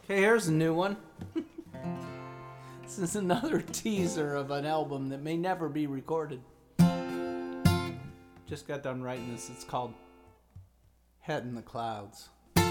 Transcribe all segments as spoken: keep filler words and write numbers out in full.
Okay, here's a new one. This is another teaser of an album that may never be recorded. Just got done writing this. It's called Head in the Clouds.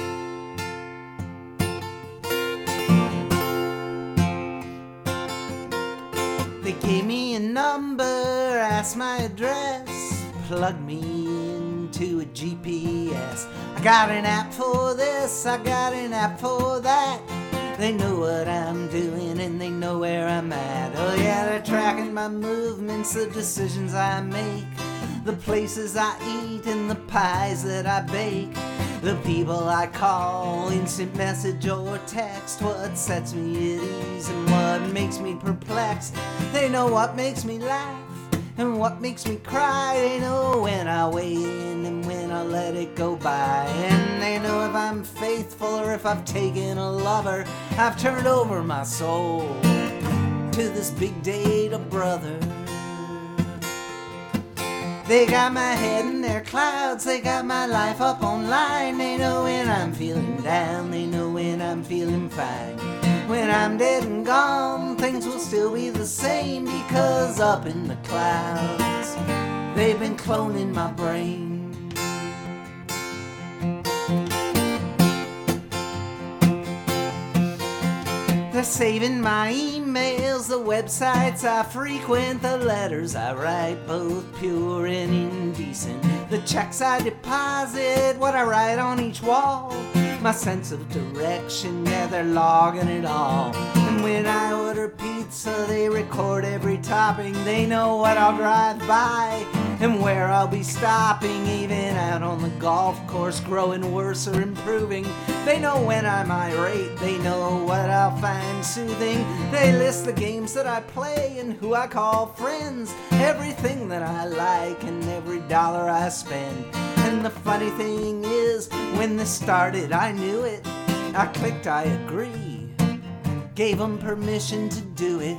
They gave me a number, asked my address, plugged me into a G P S. I got an app for this, I got an app for that. They know what I'm doing and they know where I'm at. Oh yeah, they're tracking my movements, the decisions I make, the places I eat and the pies that I bake, the people I call, instant message or text, what sets me at ease and what makes me perplexed. They know what makes me laugh and what makes me cry. They know when I weigh in and when I let it go by. And they know if I'm faithful or if I've taken a lover. I've turned over my soul to this big data brother. They got my head in their clouds, they got my life up online. They know when I'm feeling down, they know when I'm feeling fine. When I'm dead and gone, things will still be the same, because up in the clouds, they've been cloning my brain. They're saving my emails, the websites I frequent, the letters I write, both pure and indecent, the checks I deposit, what I write on each wall, my sense of direction, yeah, they're logging it all. And when I order pizza, they record every topping. They know what I'll drive by and where I'll be stopping, even out on the golf course, growing worse or improving. They know when I'm irate, they know what I'll find soothing. They list the games that I play and who I call friends, everything that I like and every dollar I spend. And the funny thing is, when this started, I knew it. I clicked, I agree, gave them permission to do it.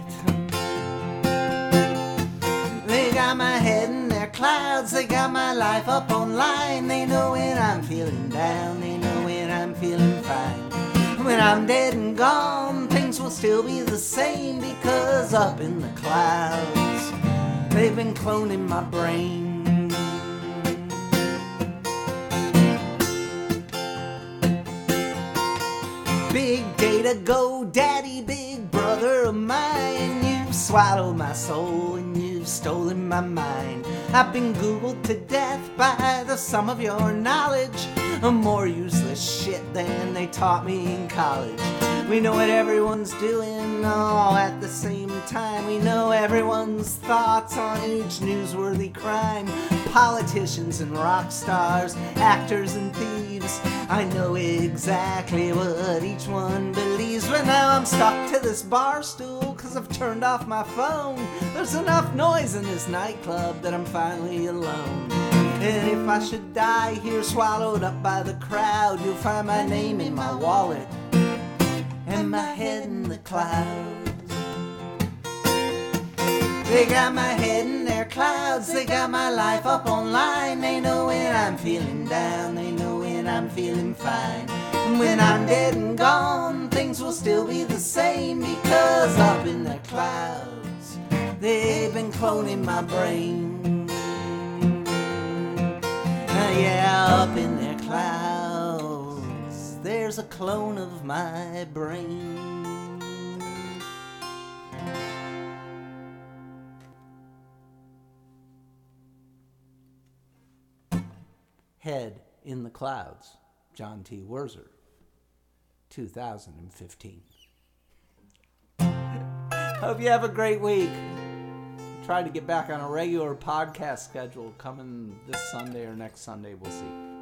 They got my head in their clouds, they got my life up online. They know when I'm feeling down, they know when I'm feeling fine. When I'm dead and gone, things will still be the same, because up in the clouds, they've been cloning my brain. Big data, go daddy, big brother of mine. You've swallowed my soul and you've stolen my mind. I've been Googled to death by the sum of your knowledge, more useless shit than they taught me in college. We know what everyone's doing all at the same time. We know everyone's thoughts on each newsworthy crime. Politicians and rock stars, actors and thieves, I know exactly what each one believes. But now I'm stuck to this bar stool, cause I've turned off my phone. There's enough noise in this nightclub that I'm finally alone. And if I should die here, swallowed up by the crowd, you'll find my name in my wallet and my head in the clouds. They got my head in their clouds, they got my life up online. They know when I'm feeling down, they know when I'm feeling fine. And when I'm dead and gone, things will still be the same, because up in the clouds, they've been cloning my brain. Yeah, up in their clouds, there's a clone of my brain. Head in the Clouds, John T. Werzer, two thousand fifteen. Hope you have a great week. Try to get back on a regular podcast schedule coming this Sunday or next Sunday. We'll see.